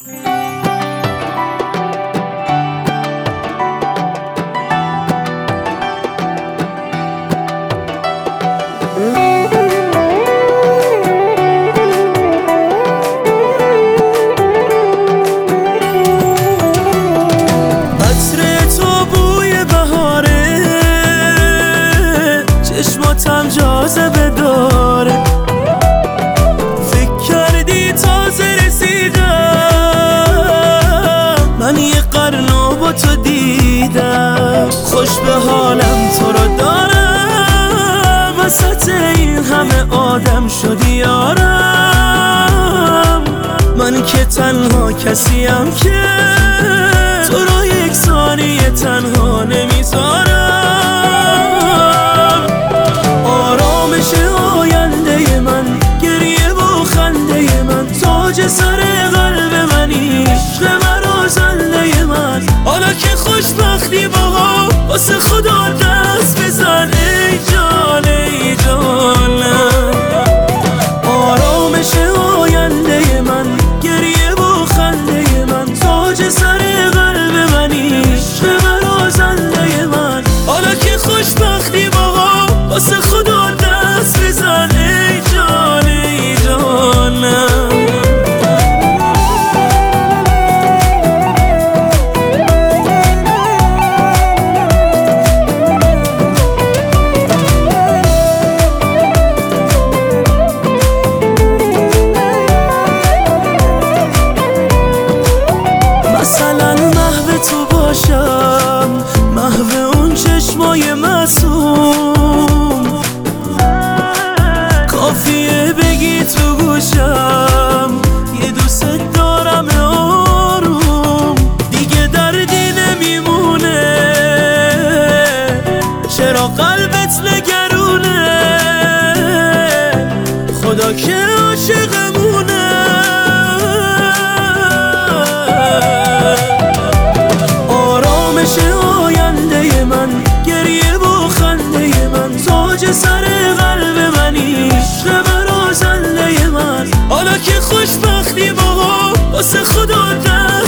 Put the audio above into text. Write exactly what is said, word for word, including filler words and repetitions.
چشماتم جاذبه داره، فکر کردی تازه رسیدم، من یه قرنو با تو دیدم. خوش به حالم تو رو دارم، وسط این همه آدم شدی یارم. من که تنها کسیم که تو رو یک ثانیه تنها نمیذارم. تاج سر قلب منی، عشق مرا زنده من. حالا که خوشبختی باها واسه خدا دست بزن ای جان ای جانم. آرامش آینده من، گریه و خنده من، تاج سر قلب منی، عشق مرا زنده من. حالا که خوشبختی باها واسه خدا دست بزن ای جان ای جانم. مثلا محو تو باشم، محو اون چشمای معصوم، کافیه بگی تو گوشم یه دوست دارم آروم. دیگه دردی نمیمونه، چرا قلبت نگرونه، خدا که عاشقمونه. تاج سر قلب منی، عشق مرا زنده من. حالا که خوشبختی باها واسه خدا دست